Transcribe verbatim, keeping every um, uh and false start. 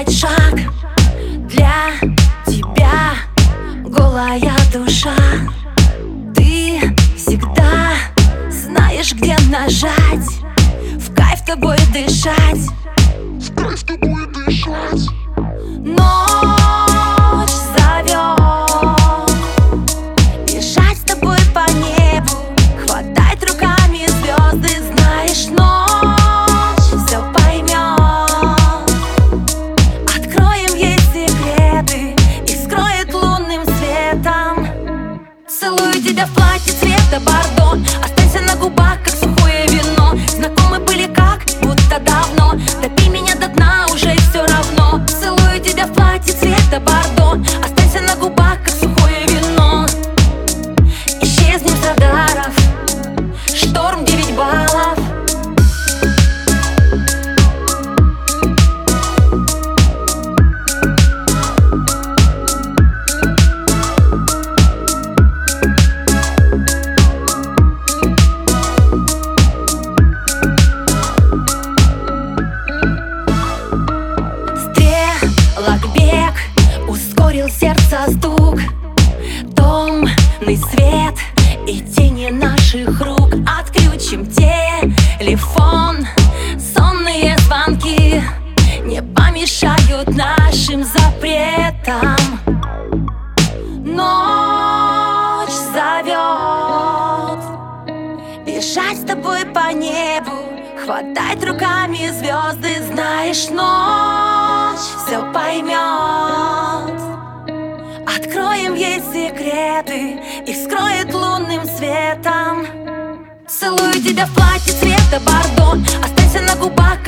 сделать шаг. Для тебя голая душа. Ты всегда знаешь, где нажать. В кайф тобой дышать. В кайф тобой дышать. Ночь зовет бежать с тобой по небу, хватать руками звезды. Знаешь, ночь все поймет. Откроем ей секреты и вскроет лунным светом. Целую тебя в платье цвета бордо. Останься на губах, как сухое вино. Знакомы были как будто давно. Допей меня до дна, уже все равно. Целую тебя в платье цвета бордо. Останься на губах, как сухое вино. Исчезнем с радаров. Шторм девять баллов. Бег ускорил сердце стук. Томный свет и тени наших рук. Отключим телефон. Сонные звонки не помешают нашим запретам. Ночь зовет бежать с тобой по небу, хватать руками звезды. Знаешь, ночь все поймет. Откроем ей секреты и вскроет лунным светом. Целую тебя в платье цвета бордо. Останься на губах,